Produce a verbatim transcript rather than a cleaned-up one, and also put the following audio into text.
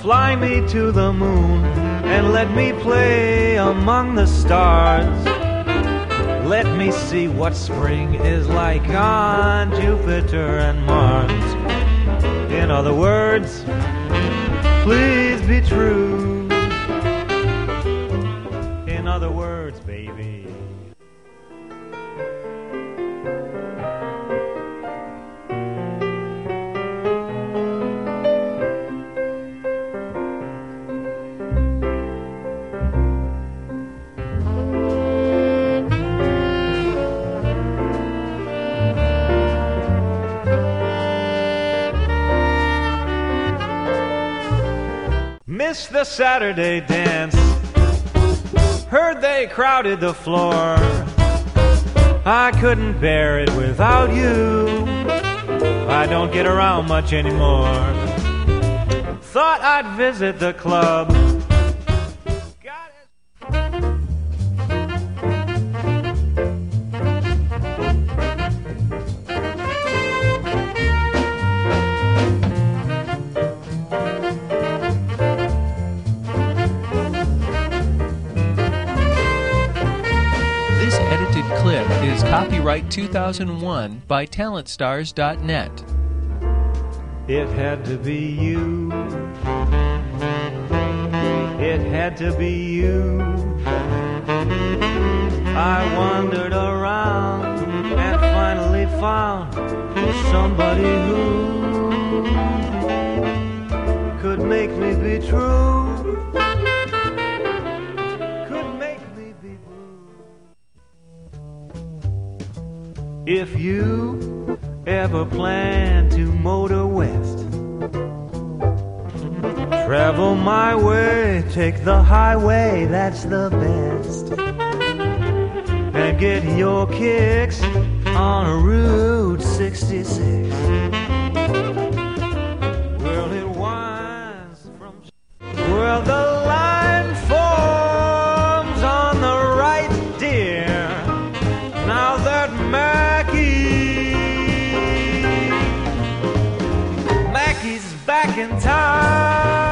fly me to the moon and let me play among the stars. Let me see what spring is like on Jupiter and Mars. In other words, please be true. In other words, baby. Missed the Saturday dance, heard they crowded the floor. I couldn't bear it without you, I don't get around much anymore. Thought I'd visit the club. Got it. Clip is copyright two thousand one by talent stars dot net. It had to be you. It had to be you. I wandered around and finally found somebody who could make me be true. If you ever plan to motor west, travel my way, take the highway, that's the best. And get your kicks on Route sixty-six. Well, it winds from... Well, the line forms on the right, dear. Now that Mackie's back in town.